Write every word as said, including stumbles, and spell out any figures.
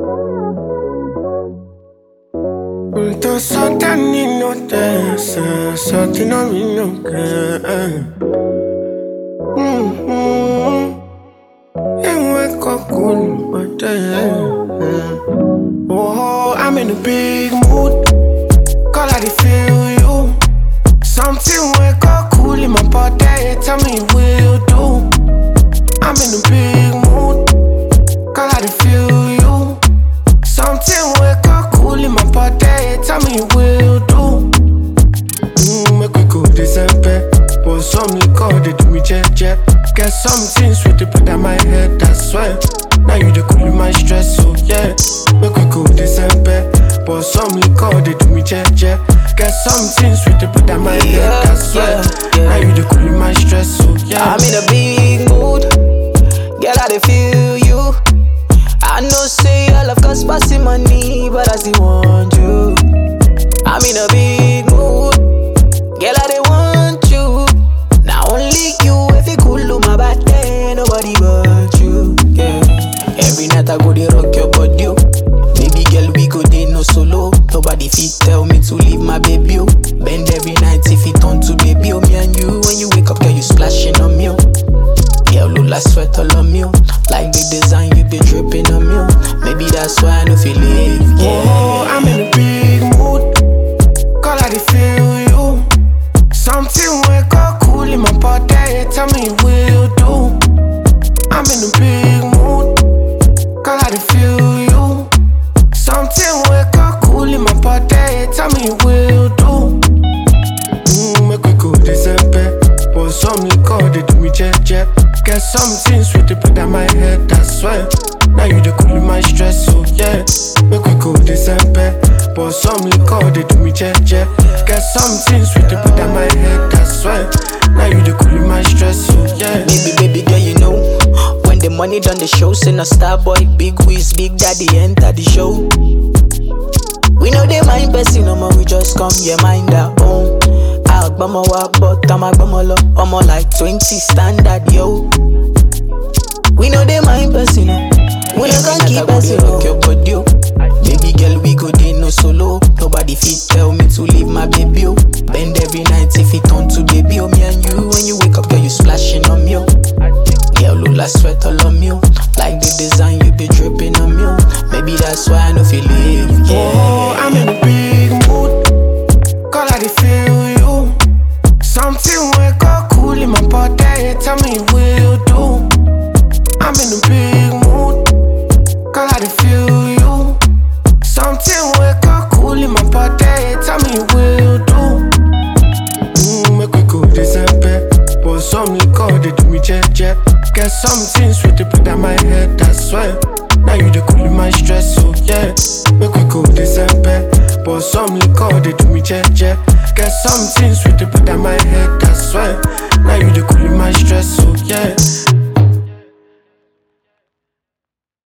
Tô soltando inocência, soltando a minha mm-hmm. And wake up cool, but oh, I'm in a big mood. Call I feel you. Something wake up cool in my body. Tell me will do. I'm in a big mood. Call I feel you. Something wake up cool in my body. Tell me will do. Mm, make we go December. But some liquor they do me jet jet. Get something sweet to put on my head, I swear. Now you the cool in my stress, so yeah. Make we go December. But some liquor they do me jet jet. Get something sweet to put on my yeah, head, I swear. Yeah, yeah. Now you the cool in my stress, so yeah. I'm in a big mood. Girl, I dey feel you. I know say your love cost passing money, but I still want you. I'm in a big mood. Girl, I dey want you. Now only you, if you cool to my body, nobody but you. Yeah. Every night I go dey rock your body, oh. Baby girl, we go dey no solo. Nobody fit tell me to leave my baby, oh. Bend every night if it turn to baby, oh. Me and you, when you wake up, girl, you splashing on me, oh. Yeah, look like sweat all on me, oh. Like the design you be dripping on me, oh. Maybe that's why I no feel leave. Yeah, oh, I'm in a big mood. Call I feel you. Something wake up cool in my body. Tell me will do. I'm in a big mood. Call I feel you. Something wake up cool in my body. Tell me will do. Mm, make we go December. But some liquor they do me jet jet. Get something sweet to put on my head, I swear. Now you the cool in my stress, so yeah. Make we go December. But some liquor they do me jet jet. Get something sweet to put on my head, I swear. Now you the cool in my stress, so yeah. Baby, baby girl, you know, when the money done the show, send a star boy, big whiz, big daddy enter the show. We know they mind person, no more, we just come, yeah, mind our own. Agbama wa but I'm agbama lo, I'm like twenty standard, yo. We know they mind person, no. We no can keep person, no. Your body, oh. Baby girl, we go dey no solo. Nobody fit tell me to leave my baby, oh. Bend every night if it turn to baby, oh. Me and you, when you wake up, girl, you splashing on me, oh. Girl, look like sweat all on me, oh. Like the design you be dripping on me, oh. Maybe that's why I no feel leave. Yeah. Oh, I'm in a big mood. Call I feel you. Something wake up cool in my body. Tell me will do. I'm in a big mood. Call I feel you. Something wake up cool in my body. Tell me will do. Mm, make we go December. But some liquor they do me jet jet. Get something sweet to put on my head, I swear. Now you the cool in my stress, so yeah. Make we go December. But some liquor they do me jet jet. Get something sweet to put on my head, I swear. Now you the cool in my stress, so yeah.